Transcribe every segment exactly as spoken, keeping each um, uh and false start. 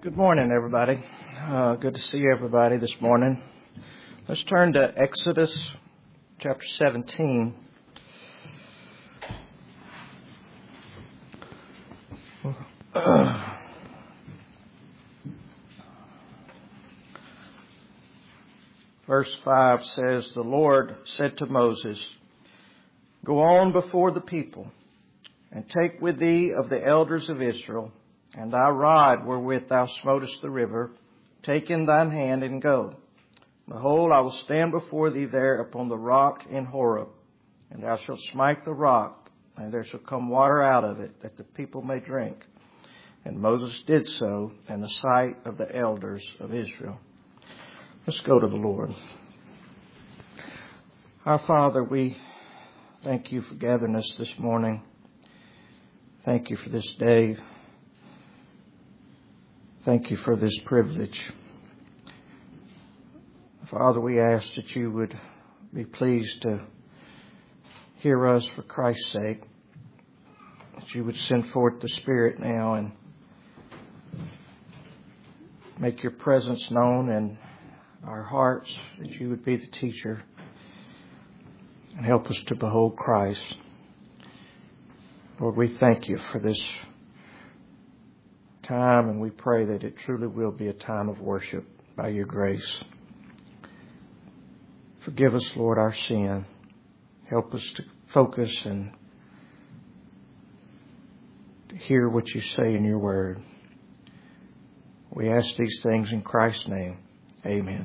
Good morning, everybody. Uh, good to see everybody this morning. Let's turn to Exodus chapter seventeen. Verse five says, "The Lord said to Moses, Go on before the people, and take with thee of the elders of Israel, and thy rod wherewith thou smotest the river, take in thine hand and go. Behold, I will stand before thee there upon the rock in Horeb, and thou shalt smite the rock, and there shall come water out of it, that the people may drink. And Moses did so in the sight of the elders of Israel." Let's go to the Lord. Our Father, we thank you for gathering us this morning. Thank you for this day. Thank you for this privilege. Father, we ask that you would be pleased to hear us for Christ's sake, that you would send forth the Spirit now and make your presence known in our hearts, that you would be the teacher and help us to behold Christ. Lord, we thank you for this time, and we pray that it truly will be a time of worship by your grace. Forgive us, Lord, our sin. Help us to focus and to hear what you say in your word. We ask these things in Christ's name. Amen.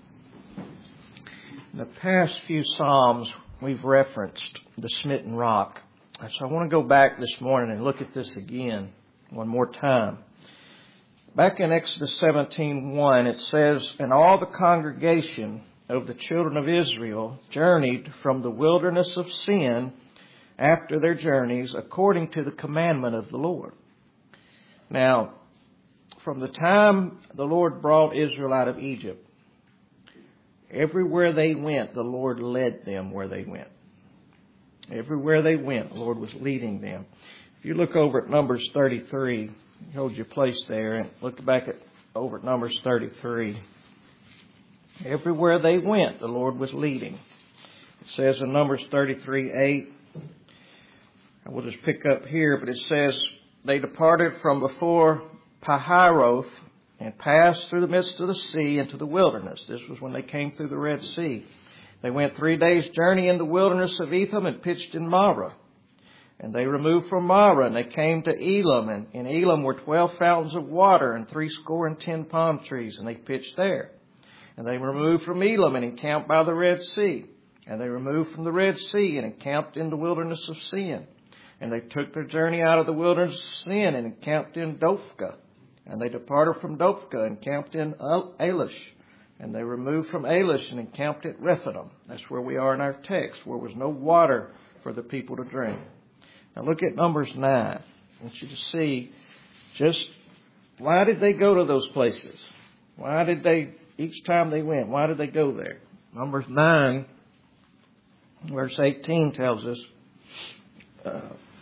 In the past few Psalms, we've referenced the smitten rock. So I want to go back this morning and look at this again one more time. Back in Exodus seventeen one, it says, "And all the congregation of the children of Israel journeyed from the wilderness of Sin after their journeys according to the commandment of the Lord." Now, from the time the Lord brought Israel out of Egypt, everywhere they went, the Lord led them where they went. Everywhere they went, the Lord was leading them. If you look over at Numbers thirty-three, hold your place there and look back at over at Numbers thirty-three. Everywhere they went, the Lord was leading. It says in Numbers thirty-three eight, I will just pick up here, but it says, "They departed from before Pihahiroth and passed through the midst of the sea into the wilderness." This was when they came through the Red Sea. "They went three days' journey in the wilderness of Etham and pitched in Marah. And they removed from Marah, and they came to Elam. And in Elam were twelve fountains of water and threescore and ten palm trees, and they pitched there. And they removed from Elam and encamped by the Red Sea. And they removed from the Red Sea and encamped in the wilderness of Sin. And they took their journey out of the wilderness of Sin and encamped in Dophkah. And they departed from Dophkah and camped in Elish. And they removed from Elish and encamped at Rephidim." That's where we are in our text, where there was no water for the people to drink. Now look at Numbers nine. I want you to see just why did they go to those places? Why did they, each time they went, why did they go there? Numbers nine, verse eighteen tells us, uh,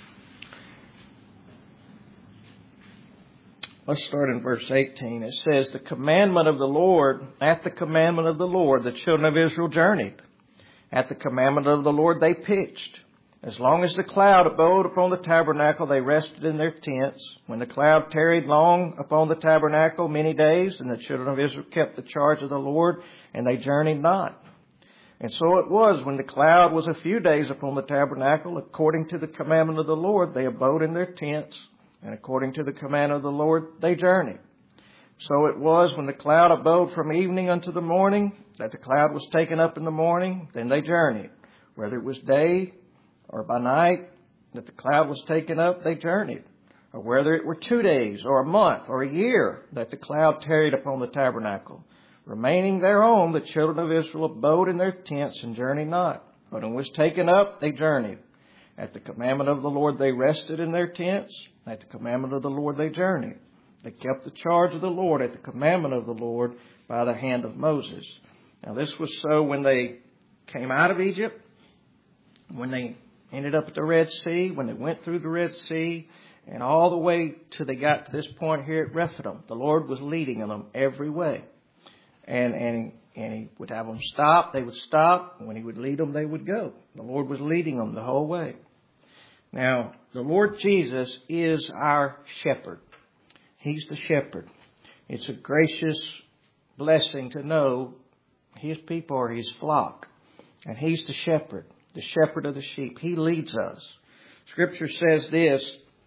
let's start in verse eighteen. It says, "The commandment of the Lord, at the commandment of the Lord, the children of Israel journeyed. At the commandment of the Lord they pitched. As long as the cloud abode upon the tabernacle, they rested in their tents. When the cloud tarried long upon the tabernacle many days, and the children of Israel kept the charge of the Lord, and they journeyed not. And so it was, when the cloud was a few days upon the tabernacle, according to the commandment of the Lord, they abode in their tents, and according to the command of the Lord, they journeyed. So it was, when the cloud abode from evening unto the morning, that the cloud was taken up in the morning, then they journeyed. Whether it was day or by night that the cloud was taken up, they journeyed. Or whether it were two days, or a month, or a year, that the cloud tarried upon the tabernacle. Remaining thereon, the children of Israel abode in their tents and journeyed not. But when it was taken up, they journeyed. At the commandment of the Lord they rested in their tents. At the commandment of the Lord they journeyed. They kept the charge of the Lord at the commandment of the Lord by the hand of Moses." Now this was so when they came out of Egypt, when they ended up at the Red Sea, when they went through the Red Sea, and all the way till they got to this point here at Rephidim, the Lord was leading them every way. And, and, and He would have them stop, they would stop. When He would lead them, they would go. The Lord was leading them the whole way. Now, the Lord Jesus is our shepherd. He's the shepherd. It's a gracious blessing to know His people are His flock. And He's the shepherd, the shepherd of the sheep. He leads us. Scripture says this,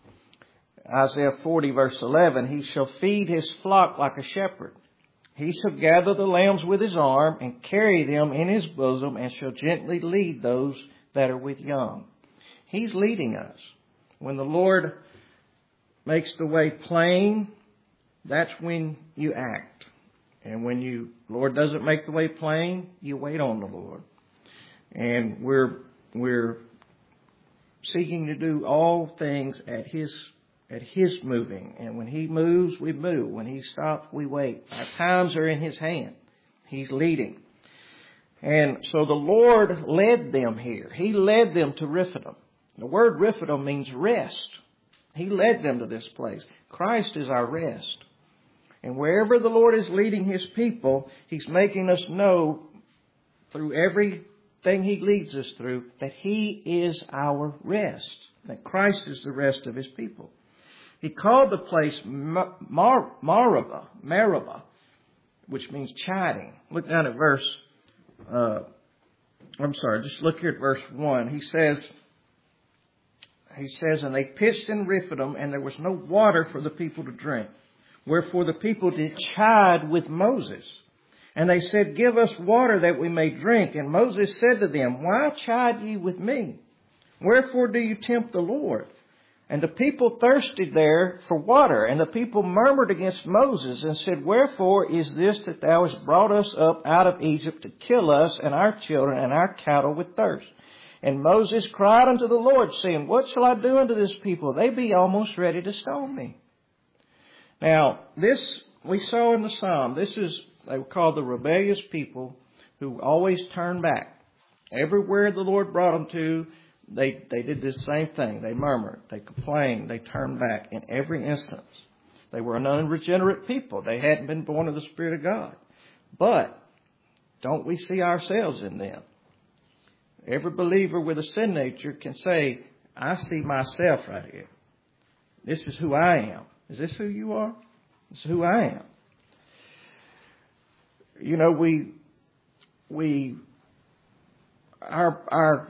Isaiah forty verse eleven, He shall feed His flock like a shepherd. He shall gather the lambs with His arm and carry them in His bosom and shall gently lead those that are with young. He's leading us. When the Lord makes the way plain, that's when you act. And when you, Lord doesn't make the way plain, you wait on the Lord. And we're, we're seeking to do all things at His, at His moving. And when He moves, we move. When He stops, we wait. Our times are in His hand. He's leading. And so the Lord led them here. He led them to Rephidim. The word Rephidim means rest. He led them to this place. Christ is our rest. And wherever the Lord is leading His people, He's making us know through everything He leads us through that He is our rest. That Christ is the rest of His people. He called the place Mar- Mar- Marabah, Meribah, which means chiding. Look down at verse, uh, I'm sorry, just look here at verse one. He says, He says, and they pitched in Rephidim, and there was no water for the people to drink. Wherefore the people did chide with Moses. And they said, give us water that we may drink. And Moses said to them, why chide ye with me? Wherefore do you tempt the Lord? And the people thirsted there for water. And the people murmured against Moses and said, wherefore is this that thou hast brought us up out of Egypt to kill us and our children and our cattle with thirst? And Moses cried unto the Lord, saying, what shall I do unto this people? They be almost ready to stone me. Now, this we saw in the Psalm. This is, they were called the rebellious people who always turn back. Everywhere the Lord brought them to, they, they did the same thing. They murmured, they complained, they turned back in every instance. They were an unregenerate people. They hadn't been born of the Spirit of God. But don't we see ourselves in them? Every believer with a sin nature can say, I see myself right here. This is who I am. Is this who you are? This is who I am. You know, we, we, our, our,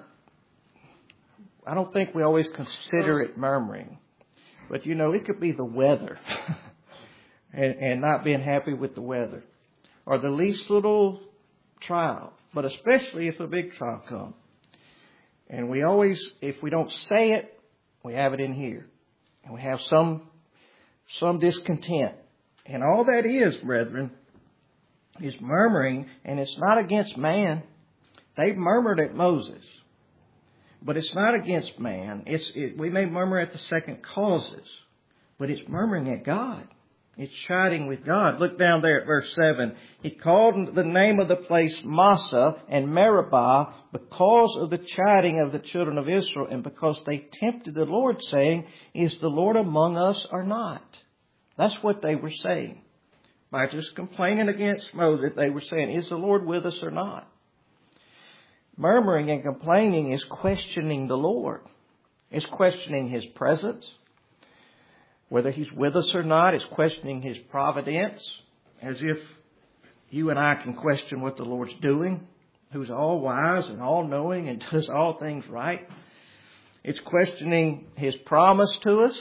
I don't think we always consider it murmuring. But, you know, it could be the weather and, and not being happy with the weather. Or the least little trial. But especially if a big trial comes. And we always, if we don't say it, we have it in here. And we have some, some discontent. And all that is, brethren, is murmuring. And it's not against man. They murmured at Moses. But it's not against man. It's, it, we may murmur at the second causes. But it's murmuring at God. It's chiding with God. Look down there at verse seven. He called the name of the place Massah and Meribah because of the chiding of the children of Israel and because they tempted the Lord, saying, is the Lord among us or not? That's what they were saying. By just complaining against Moses, they were saying, is the Lord with us or not? Murmuring and complaining is questioning the Lord. It's questioning His presence. Whether He's with us or not, it's questioning His providence, as if you and I can question what the Lord's doing, who's all wise and all knowing and does all things right. It's questioning His promise to us,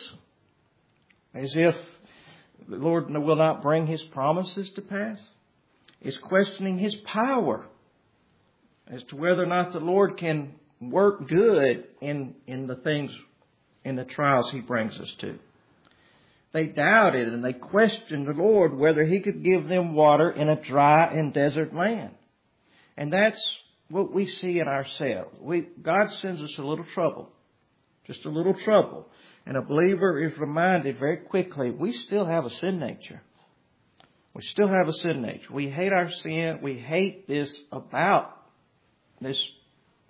as if the Lord will not bring His promises to pass. It's questioning His power, as to whether or not the Lord can work good in, in the things, in the trials He brings us to. They doubted and they questioned the Lord whether He could give them water in a dry and desert land. And that's what we see in ourselves. We, God sends us a little trouble, just a little trouble. And a believer is reminded very quickly, we still have a sin nature. We still have a sin nature. We hate our sin. We hate this about this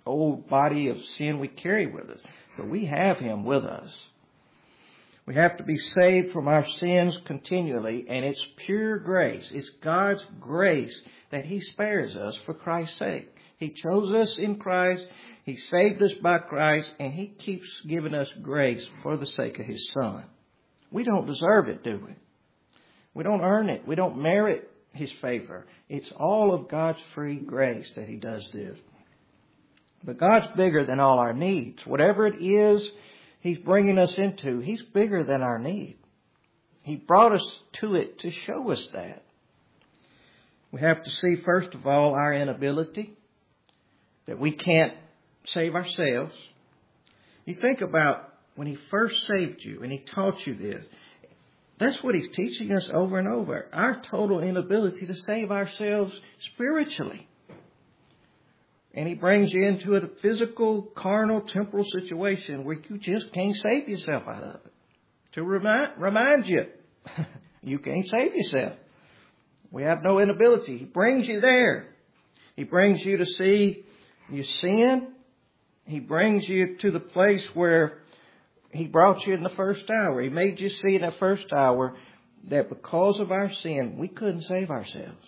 old body of sin we carry with us. But we have Him with us. We have to be saved from our sins continually, and it's pure grace. It's God's grace that He spares us for Christ's sake. He chose us in Christ. He saved us by Christ, and He keeps giving us grace for the sake of His Son. We don't deserve it, do we? We don't earn it. We don't merit His favor. It's all of God's free grace that He does this. But God's bigger than all our needs. Whatever it is He's bringing us into, He's bigger than our need. He brought us to it to show us that. We have to see, first of all, our inability, that we can't save ourselves. You think about when He first saved you and He taught you this. That's what He's teaching us over and over. Our total inability to save ourselves spiritually. And He brings you into a physical, carnal, temporal situation where you just can't save yourself out of it. To remind, remind you, you can't save yourself. We have no inability. He brings you there. He brings you to see your sin. He brings you to the place where He brought you in the first hour. He made you see in that first hour that because of our sin, we couldn't save ourselves.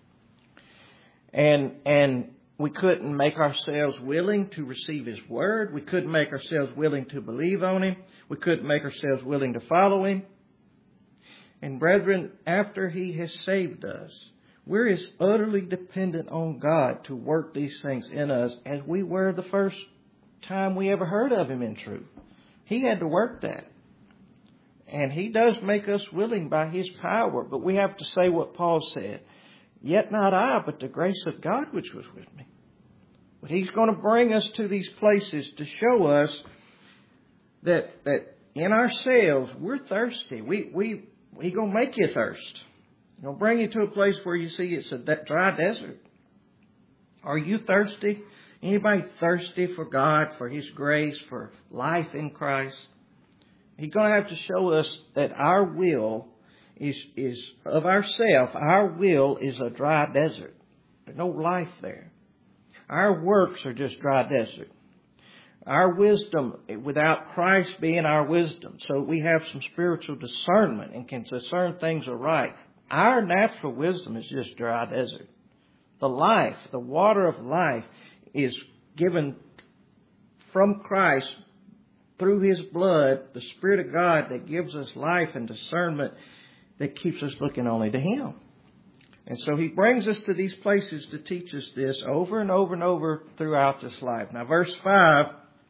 And, and, We couldn't make ourselves willing to receive His Word. We couldn't make ourselves willing to believe on Him. We couldn't make ourselves willing to follow Him. And brethren, after He has saved us, we're as utterly dependent on God to work these things in us as we were the first time we ever heard of Him in truth. He had to work that. And He does make us willing by His power. But we have to say what Paul said. Yet not I, but the grace of God which was with me. But He's going to bring us to these places to show us that that in ourselves we're thirsty. We we He's going to make you thirst. He's going to bring you to a place where you see it's a dry desert. Are you thirsty? Anybody thirsty for God, for His grace, for life in Christ? He's going to have to show us that our will is is of ourself. Our will is a dry desert. There's no life there. Our works are just dry desert. Our wisdom, without Christ being our wisdom, so we have some spiritual discernment and can discern things are right. Our natural wisdom is just dry desert. The life, the water of life is given from Christ through His blood, the Spirit of God that gives us life and discernment that keeps us looking only to Him. And so He brings us to these places to teach us this over and over and over throughout this life. Now, verse five,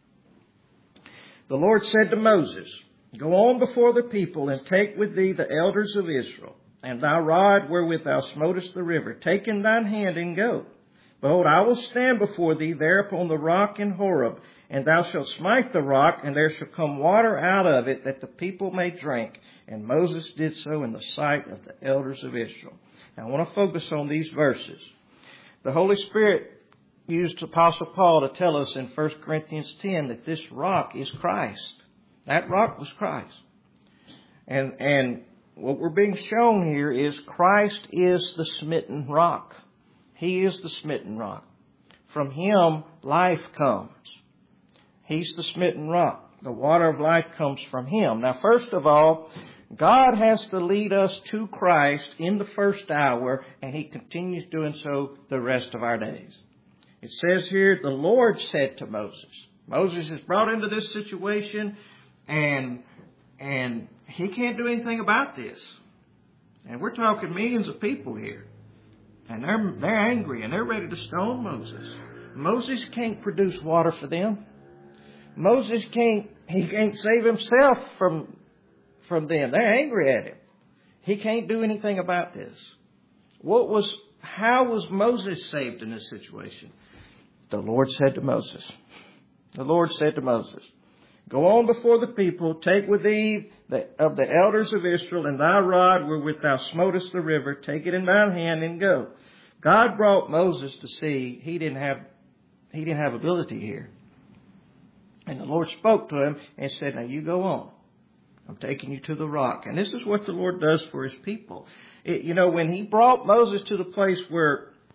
the Lord said to Moses, Go on before the people and take with thee the elders of Israel, and thy rod wherewith thou smotest the river. Take in thine hand and go. Behold, I will stand before thee there upon the rock in Horeb, and thou shalt smite the rock, and there shall come water out of it, that the people may drink. And Moses did so in the sight of the elders of Israel. Now, I want to focus on these verses. The Holy Spirit used Apostle Paul to tell us in First Corinthians ten that this rock is Christ. That rock was Christ. And, and what we're being shown here is Christ is the smitten rock. He is the smitten rock. From Him, life comes. He's the smitten rock. The water of life comes from Him. Now, first of all, God has to lead us to Christ in the first hour, and He continues doing so the rest of our days. It says here, the Lord said to Moses. Moses is brought into this situation, and, and he can't do anything about this. And we're talking millions of people here. And they're, they're angry, and they're ready to stone Moses. Moses can't produce water for them. Moses can't, he can't save himself from, from them. They're angry at him. He can't do anything about this. What was, how was Moses saved in this situation? The Lord said to Moses, the Lord said to Moses, Go on before the people, take with thee the, of the elders of Israel, and thy rod wherewith thou smotest the river, take it in thine hand and go. God brought Moses to see he didn't have, he didn't have ability here. And the Lord spoke to him and said, Now you go on. I'm taking you to the rock. And this is what the Lord does for His people. It, you know, when He brought Moses to the place where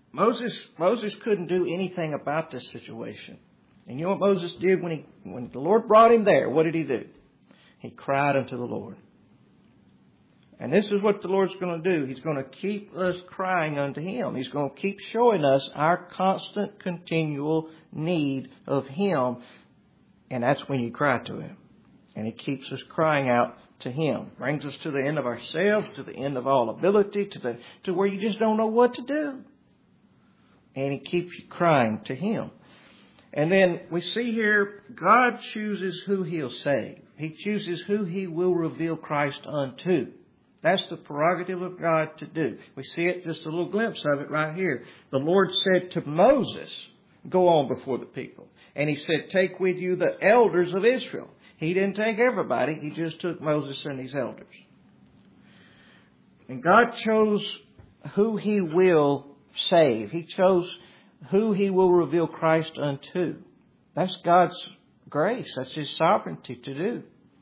Moses, Moses couldn't do anything about this situation. And you know what Moses did when he, when the Lord brought him there? What did he do? He cried unto the Lord. And this is what the Lord's going to do. He's going to keep us crying unto Him. He's going to keep showing us our constant, continual need of Him. And that's when you cry to Him. And He keeps us crying out to Him. Brings us to the end of ourselves, to the end of all ability, to the to where you just don't know what to do. And He keeps you crying to Him. And then we see here, God chooses who He'll save. He chooses who He will reveal Christ unto. That's the prerogative of God to do. We see it, just a little glimpse of it right here. The Lord said to Moses, go on before the people. And He said, take with you the elders of Israel. He didn't take everybody. He just took Moses and his elders. And God chose who He will save. He chose who He will reveal Christ unto. That's God's grace. That's His sovereignty to do.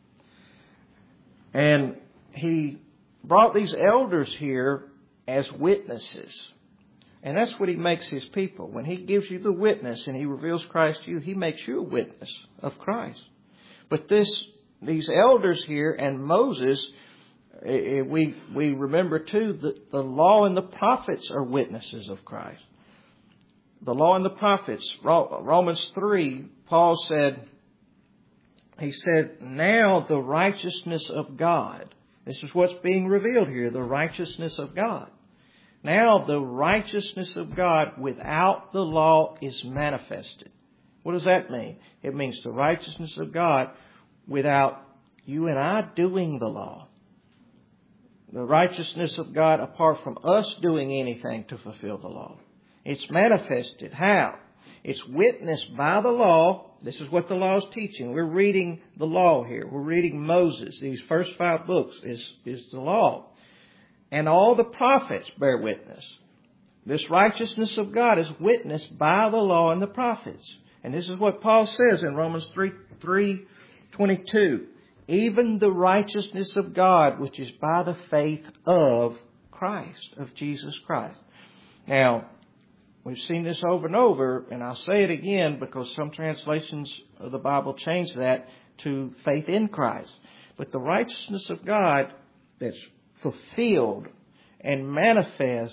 And He brought these elders here as witnesses. And that's what He makes His people. When He gives you the witness and He reveals Christ to you, He makes you a witness of Christ. But this, these elders here and Moses, we, we remember too that the law and the prophets are witnesses of Christ. The law and the prophets, Romans three, Paul said, he said, now the righteousness of God. This is what's being revealed here, the righteousness of God. Now the righteousness of God without the law is manifested. What does that mean? It means the righteousness of God without you and I doing the law. The righteousness of God apart from us doing anything to fulfill the law. It's manifested. How? It's witnessed by the law. This is what the law is teaching. We're reading the law here. We're reading Moses. These first five books is, is the law. And all the prophets bear witness. This righteousness of God is witnessed by the law and the prophets. And this is what Paul says in Romans three twenty-two. Even the righteousness of God, which is by the faith of Christ, of Jesus Christ. Now, we've seen this over and over, and I'll say it again because some translations of the Bible change that to faith in Christ. But the righteousness of God that's fulfilled and manifest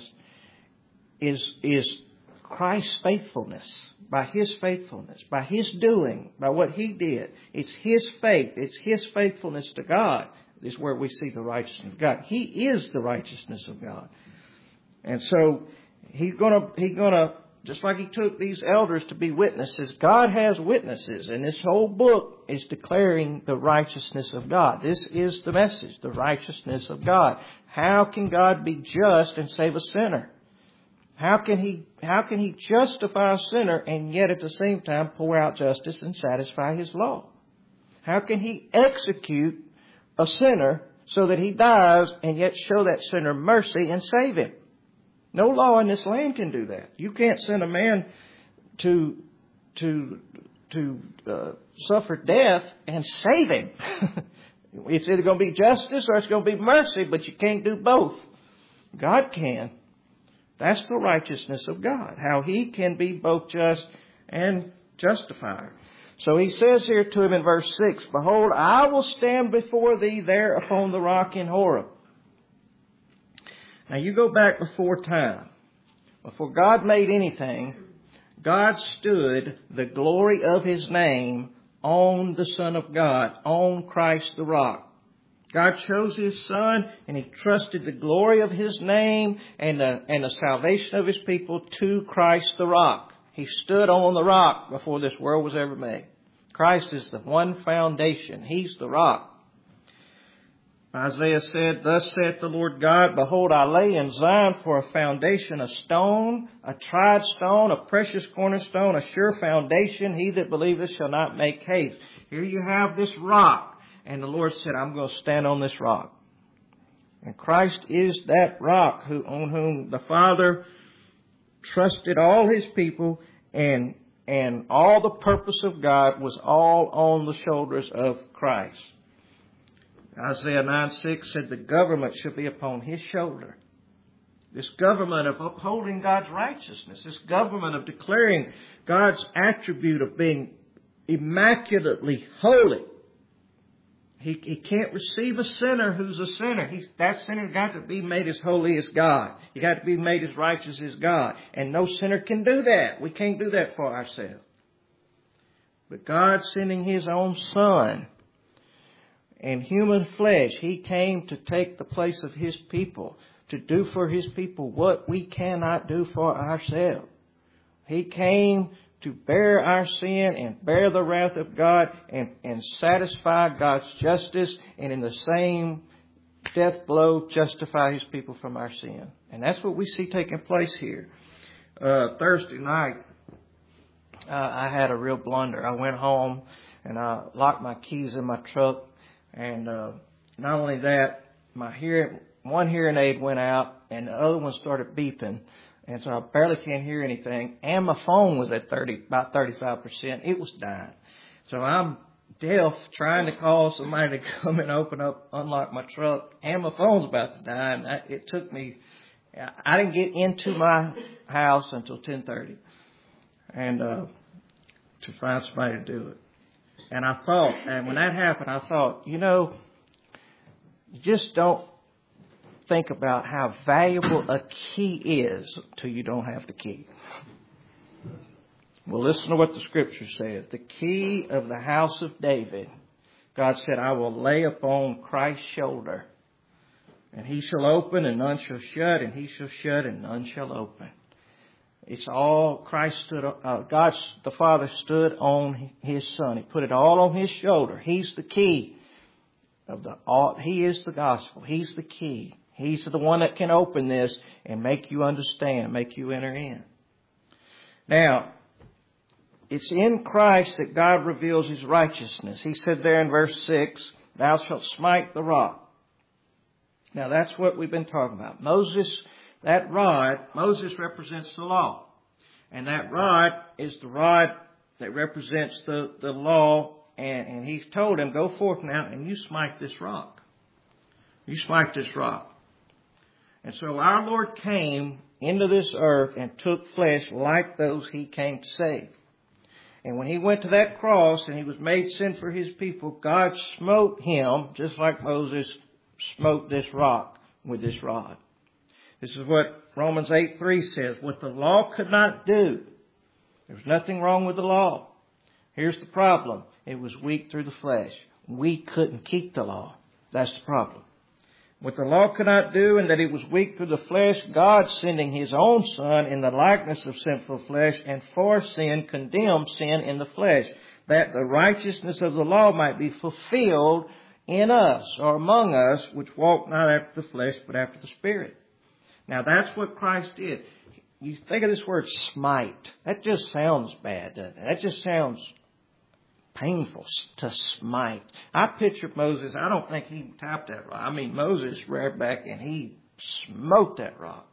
is, is Christ's faithfulness, by His faithfulness, by His doing, by what He did. It's His faith, it's His faithfulness to God is where we see the righteousness of God. He is the righteousness of God. And so He's gonna, He's gonna, just like He took these elders to be witnesses, God has witnesses. And this whole book is declaring the righteousness of God. This is the message, the righteousness of God. How can God be just and save a sinner? How can He, how can He justify a sinner and yet at the same time pour out justice and satisfy His law? How can He execute a sinner so that he dies and yet show that sinner mercy and save him? No law in this land can do that. You can't send a man to to to uh, suffer death and save him. It's either going to be justice or it's going to be mercy, but you can't do both. God can. That's the righteousness of God, how He can be both just and justifier. So He says here to him in verse six, behold, I will stand before thee there upon the rock in Horeb. Now you go back before time. Before God made anything, God stood the glory of His name on the Son of God, on Christ the rock. God chose His Son and He trusted the glory of His name and the, and the salvation of His people to Christ the rock. He stood on the rock before this world was ever made. Christ is the one foundation. He's the rock. Isaiah said, thus saith the Lord God, behold, I lay in Zion for a foundation, a stone, a tried stone, a precious cornerstone, a sure foundation. He that believeth shall not make haste. Here you have this rock. And the Lord said, I'm going to stand on this rock. And Christ is that rock who, on whom the Father trusted all His people, and, and all the purpose of God was all on the shoulders of Christ. Isaiah nine six said the government should be upon His shoulder. This government of upholding God's righteousness. This government of declaring God's attribute of being immaculately holy. He, he can't receive a sinner who's a sinner. He's, that sinner's got to be made as holy as God. You got to be made as righteous as God. And no sinner can do that. We can't do that for ourselves. But God sending His own Son in human flesh, He came to take the place of His people, to do for His people what we cannot do for ourselves. He came to bear our sin and bear the wrath of God and, and satisfy God's justice, and in the same death blow justify His people from our sin. And that's what we see taking place here. Uh, Thursday night, uh, I had a real blunder. I went home and I locked my keys in my truck, and uh, not only that, my hearing, one hearing aid went out and the other one started beeping. And so I barely can't hear anything. And my phone was at thirty, about thirty-five percent. It was dying. So I'm deaf, trying to call somebody to come and open up, unlock my truck. And my phone's about to die. And I, it took me, I didn't get into my house until ten thirty. And, uh, to find somebody to do it. And I thought, and when that happened, I thought, you know, you just don't think about how valuable a key is till you don't have the key. Well, listen to what the Scripture says. The key of the house of David, God said, I will lay upon Christ's shoulder, and He shall open and none shall shut, and He shall shut and none shall open. It's all Christ stood, uh, God the Father stood on His Son. He put it all on His shoulder. He's the key of the, all, He is the gospel. He's the key. He's the one that can open this and make you understand, make you enter in. Now, it's in Christ that God reveals His righteousness. He said there in verse six, Thou shalt smite the rock. Now, that's what we've been talking about. Moses, that rod, Moses represents the law. And that rod is the rod that represents the, the law. And, and He told him, Go forth now and you smite this rock. You smite this rock. And so our Lord came into this earth and took flesh like those He came to save. And when He went to that cross and He was made sin for His people, God smote Him just like Moses smote this rock with this rod. This is what Romans eight three says. What the law could not do. There's nothing wrong with the law. Here's the problem. It was weak through the flesh. We couldn't keep the law. That's the problem. What the law could not do, and that it was weak through the flesh, God sending His own Son in the likeness of sinful flesh, and for sin condemned sin in the flesh, that the righteousness of the law might be fulfilled in us, or among us, which walk not after the flesh, but after the Spirit. Now that's what Christ did. You think of this word smite. That just sounds bad, doesn't it? That just sounds painful, to smite. I picture Moses, I don't think he tapped that rock. I mean, Moses reared back and he smote that rock.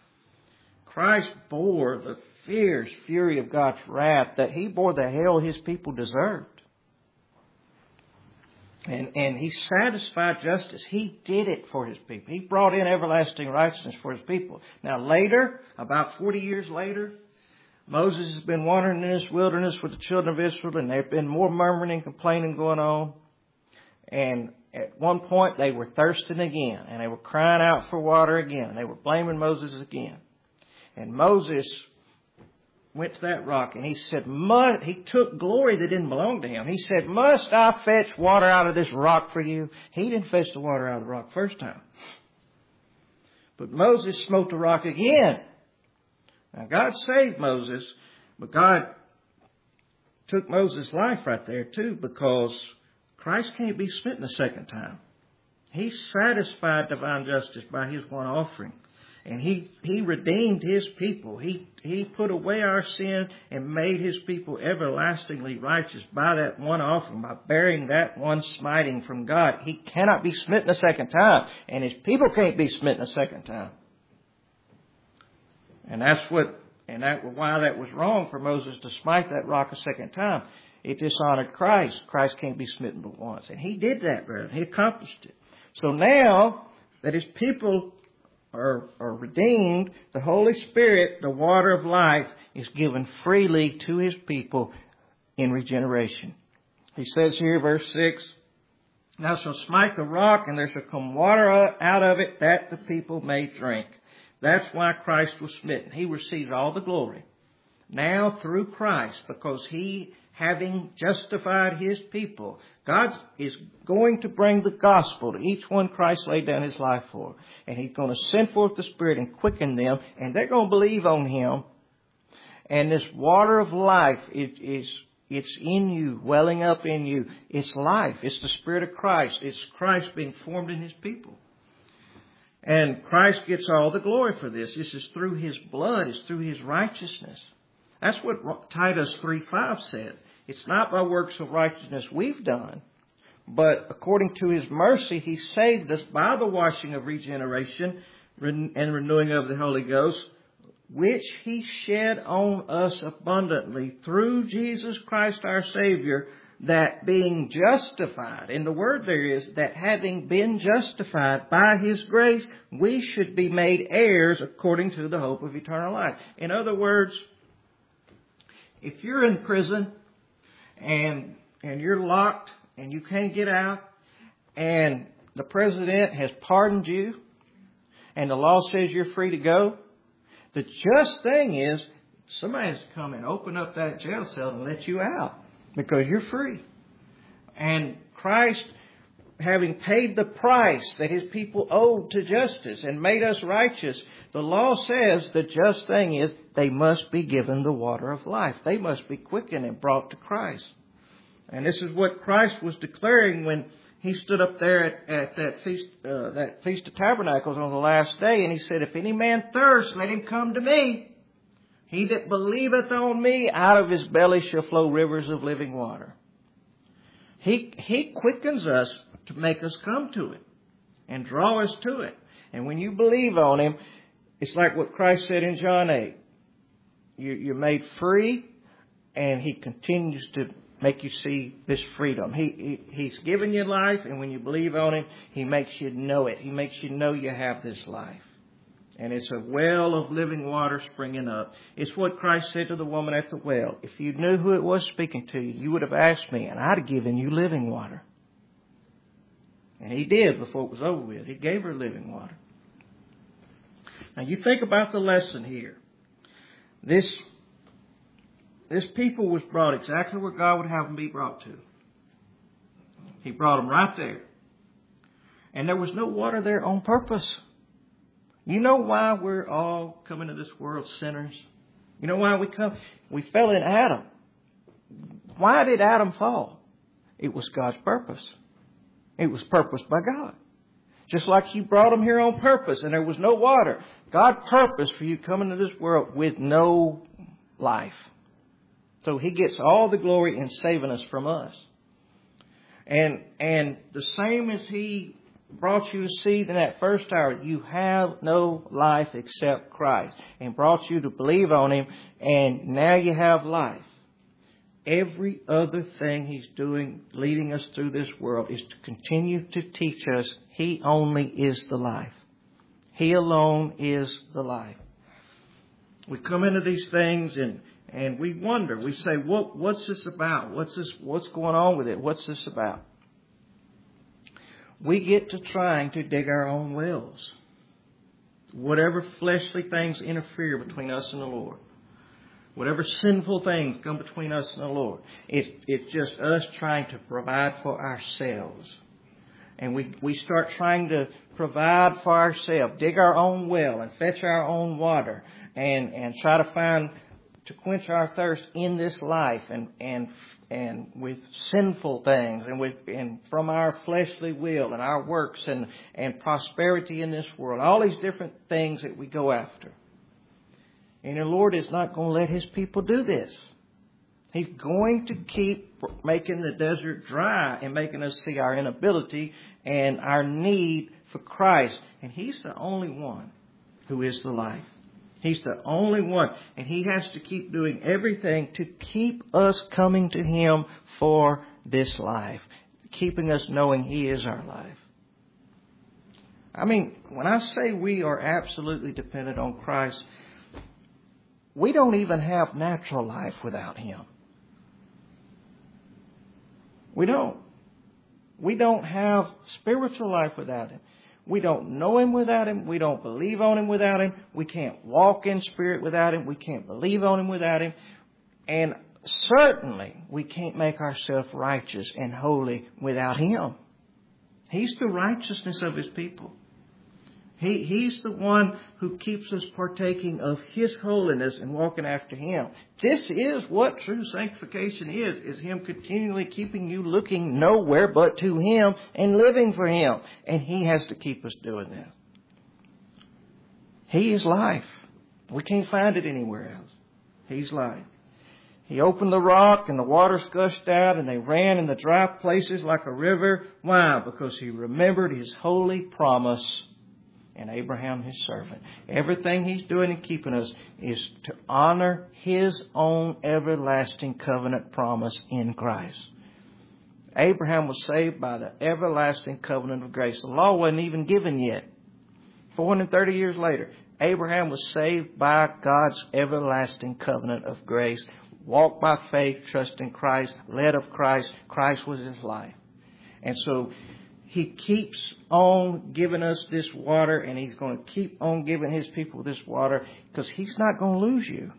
Christ bore the fierce fury of God's wrath, that He bore the hell His people deserved. And, and He satisfied justice. He did it for His people. He brought in everlasting righteousness for His people. Now later, about forty years later, Moses has been wandering in this wilderness with the children of Israel, and there have been more murmuring and complaining going on. And at one point, they were thirsting again, and they were crying out for water again. They were blaming Moses again. And Moses went to that rock, and he said, he took glory that didn't belong to him. He said, must I fetch water out of this rock for you? He didn't fetch the water out of the rock first time. But Moses smote the rock again. Now, God saved Moses, but God took Moses' life right there, too, because Christ can't be smitten a second time. He satisfied divine justice by His one offering. And he, he redeemed His people. He, he put away our sin and made His people everlastingly righteous by that one offering, by bearing that one smiting from God. He cannot be smitten a second time, and His people can't be smitten a second time. And that's what, and that why that was wrong for Moses to smite that rock a second time. It dishonored Christ. Christ can't be smitten but once. And He did that, brother. He accomplished it. So now that His people are, are redeemed, the Holy Spirit, the water of life, is given freely to His people in regeneration. He says here, verse six, "Thou shalt smite the rock, and there shall come water out of it, that the people may drink." That's why Christ was smitten. He receives all the glory now through Christ, because He, having justified His people, God is going to bring the gospel to each one Christ laid down His life for. And He's going to send forth the Spirit and quicken them, and they're going to believe on Him. And this water of life is, is it's in you, welling up in you. It's life. It's the Spirit of Christ. It's Christ being formed in His people. And Christ gets all the glory for this. This is through His blood. It's through His righteousness. That's what Titus three five says. It's not by works of righteousness we've done, but according to His mercy, He saved us by the washing of regeneration and renewing of the Holy Ghost, which He shed on us abundantly through Jesus Christ our Savior, that being justified, and the word there is that having been justified by His grace, we should be made heirs according to the hope of eternal life. In other words, if you're in prison and and you're locked and you can't get out, and the president has pardoned you and the law says you're free to go, the just thing is somebody has to come and open up that jail cell and let you out, because you're free. And Christ, having paid the price that His people owed to justice and made us righteous, the law says the just thing is they must be given the water of life. They must be quickened and brought to Christ. And this is what Christ was declaring when He stood up there at, at that feast, uh, that Feast of Tabernacles on the last day, and He said, "If any man thirst, let him come to me. He that believeth on me, out of his belly shall flow rivers of living water." He, he quickens us to make us come to it and draw us to it. And when you believe on Him, it's like what Christ said in John eight. You, you're made free, and He continues to make you see this freedom. He, he He's given you life, and when you believe on Him, He makes you know it. He makes you know you have this life. And it's a well of living water springing up. It's what Christ said to the woman at the well. If you knew who it was speaking to you, you would have asked me, and I'd have given you living water. And He did before it was over with. He gave her living water. Now you think about the lesson here. This, this people was brought exactly where God would have them be brought to. He brought them right there. And there was no water there on purpose. You know why we're all coming to this world sinners? You know why we come? We fell in Adam. Why did Adam fall? It was God's purpose. It was purposed by God. Just like He brought them here on purpose and there was no water. God purposed for you coming to this world with no life. So He gets all the glory in saving us from us. And, and the same as He brought you to seed in that first hour, you have no life except Christ, and brought you to believe on Him, and now you have life. Every other thing He's doing, leading us through this world, is to continue to teach us He only is the life. He alone is the life. We come into these things and and we wonder. We say, "What what's this about? What's this? What's going on with it? What's this about?" We get to trying to dig our own wells. Whatever fleshly things interfere between us and the Lord. Whatever sinful things come between us and the Lord. It, it's just us trying to provide for ourselves. And we, we start trying to provide for ourselves. Dig our own well and fetch our own water. And, and try to find, to quench our thirst in this life. And, and and with sinful things, and with and from our fleshly will and our works and, and prosperity in this world. All these different things that we go after. And the Lord is not going to let His people do this. He's going to keep making the desert dry and making us see our inability and our need for Christ. And He's the only one who is the life. He's the only one. And He has to keep doing everything to keep us coming to Him for this life. Keeping us knowing He is our life. I mean, when I say we are absolutely dependent on Christ, we don't even have natural life without Him. We don't. We don't have spiritual life without Him. We don't know Him without Him. We don't believe on Him without Him. We can't walk in spirit without Him. We can't believe on Him without Him. And certainly we can't make ourselves righteous and holy without Him. He's the righteousness of His people. He, he's the one who keeps us partaking of His holiness and walking after Him. This is what true sanctification is, is Him continually keeping you looking nowhere but to Him and living for Him. And He has to keep us doing this. He is life. We can't find it anywhere else. He's life. He opened the rock and the waters gushed out and they ran in the dry places like a river. Why? Because He remembered His holy promise and Abraham, His servant. Everything He's doing and keeping us is to honor His own everlasting covenant promise in Christ. Abraham was saved by the everlasting covenant of grace. The law wasn't even given yet. four hundred thirty years later, Abraham was saved by God's everlasting covenant of grace. Walked by faith, trust in Christ, led of Christ. Christ was his life. And so He keeps on giving us this water, and He's going to keep on giving His people this water because He's not going to lose you.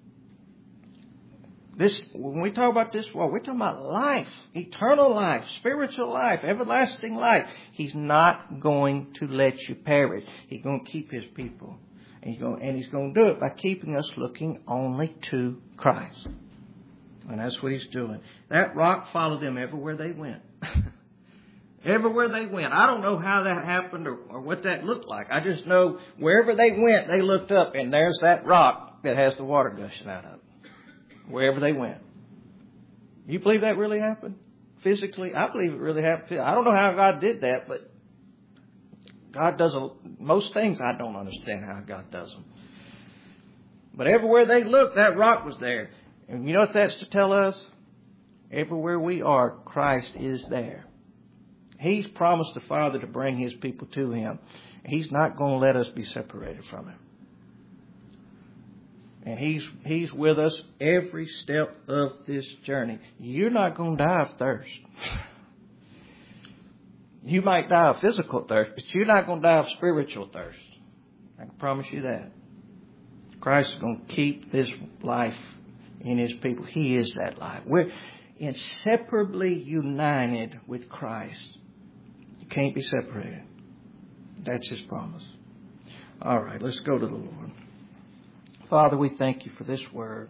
This, when we talk about this water, we're talking about life, eternal life, spiritual life, everlasting life. He's not going to let you perish. He's going to keep His people. And He's going, and He's going to do it by keeping us looking only to Christ. And that's what He's doing. That rock followed them everywhere they went. Everywhere they went. I don't know how that happened or, or what that looked like. I just know wherever they went, they looked up and there's that rock that has the water gushing out of it. Wherever they went. You believe that really happened? Physically? I believe it really happened. I don't know how God did that, but God does a, most things I don't understand how God does them. But everywhere they looked, that rock was there. And you know what that's to tell us? Everywhere we are, Christ is there. He's promised the Father to bring His people to Him. He's not going to let us be separated from Him. And He's He's with us every step of this journey. You're not going to die of thirst. You might die of physical thirst, but you're not going to die of spiritual thirst. I can promise you that. Christ is going to keep this life in His people. He is that life. We're inseparably united with Christ. You can't be separated. That's His promise. All right, let's go to the Lord. Father, we thank You for this word.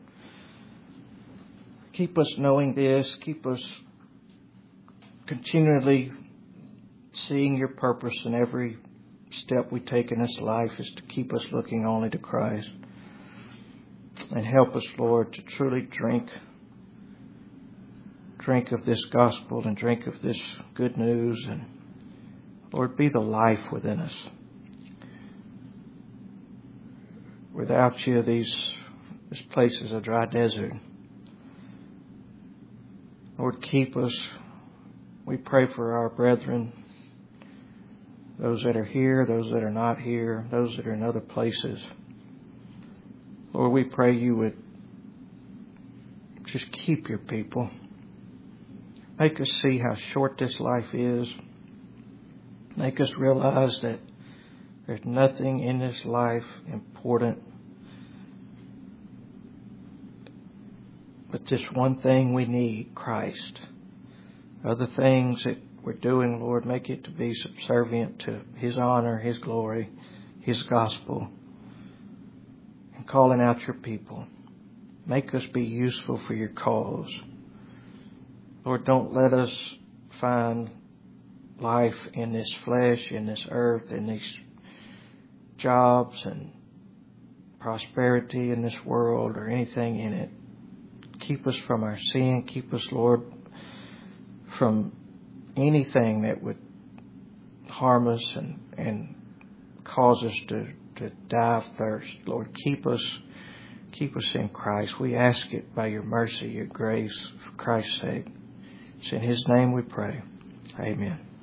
Keep us knowing this. Keep us continually seeing Your purpose in every step we take in this life is to keep us looking only to Christ. And help us, Lord, to truly drink drink of this gospel and drink of this good news. And Lord, be the life within us. Without You, these this place is a dry desert. Lord, keep us. We pray for our brethren, those that are here, those that are not here, those that are in other places. Lord, we pray You would just keep Your people. Make us see how short this life is. Make us realize that there's nothing in this life important but this one thing we need, Christ. Other things that we're doing, Lord, make it to be subservient to His honor, His glory, His gospel. And calling out Your people. Make us be useful for Your cause. Lord, don't let us find life in this flesh, in this earth, in these jobs and prosperity in this world or anything in it. Keep us from our sin. Keep us, Lord, from anything that would harm us and, and cause us to, to die of thirst. Lord, keep us, keep us in Christ. We ask it by Your mercy, Your grace, for Christ's sake. It's in His name we pray. Amen.